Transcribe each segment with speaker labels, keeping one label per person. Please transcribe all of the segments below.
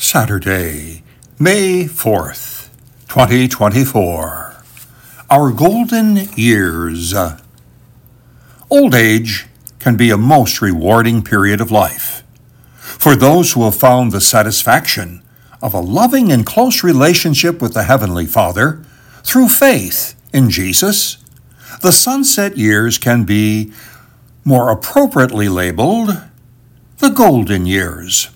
Speaker 1: Saturday, May 4th, 2024. Our golden years. Old age can be a most rewarding period of life. For those who have found the satisfaction of a loving and close relationship with the Heavenly Father through faith in Jesus, the sunset years can be more appropriately labeled the golden years.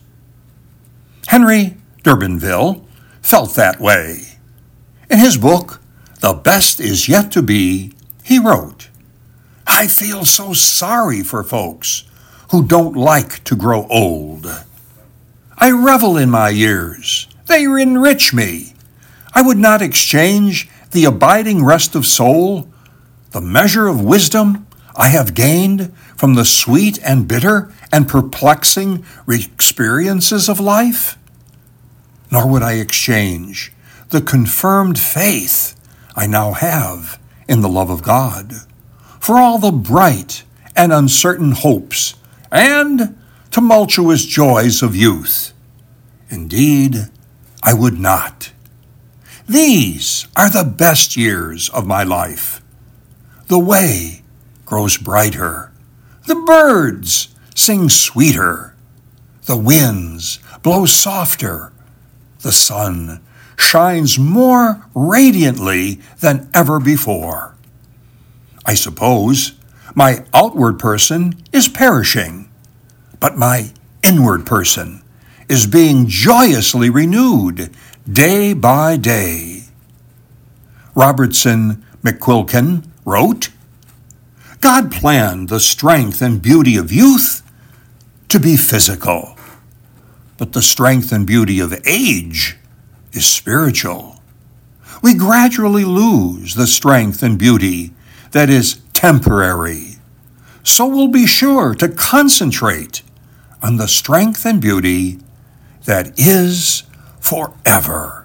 Speaker 1: Henry Durbinville felt that way. In his book, The Best Is Yet to Be, he wrote, "I feel so sorry for folks who don't like to grow old. I revel in my years. They enrich me. I would not exchange the abiding rest of soul, the measure of wisdom I have gained from the sweet and bitter and perplexing experiences of life. Nor would I exchange the confirmed faith I now have in the love of God for all the bright and uncertain hopes and tumultuous joys of youth. Indeed, I would not. These are the best years of my life. The way grows brighter. The birds sing sweeter. The winds blow softer. The sun shines more radiantly than ever before. I suppose my outward person is perishing, but my inward person is being joyously renewed day by day." Robertson McQuilkin wrote, "God planned the strength and beauty of youth to be physical, but the strength and beauty of age is spiritual. We gradually lose the strength and beauty that is temporary, so we'll be sure to concentrate on the strength and beauty that is forever."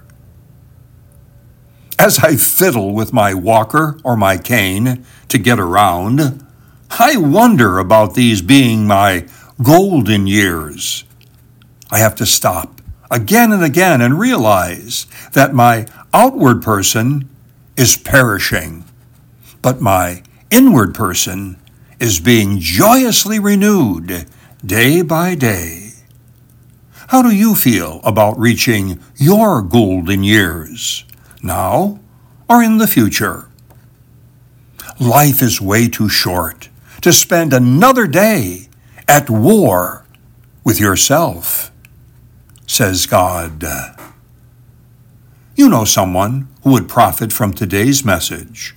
Speaker 1: As I fiddle with my walker or my cane to get around, I wonder about these being my golden years. I have to stop again and again and realize that my outward person is perishing, but my inward person is being joyously renewed day by day. How do you feel about reaching your golden years, now or in the future? Life is way too short to spend another day at war with yourself, says God. You know someone who would profit from today's message.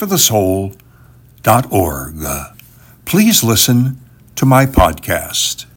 Speaker 1: www.treatsforthesoul.org. Please listen to my podcast.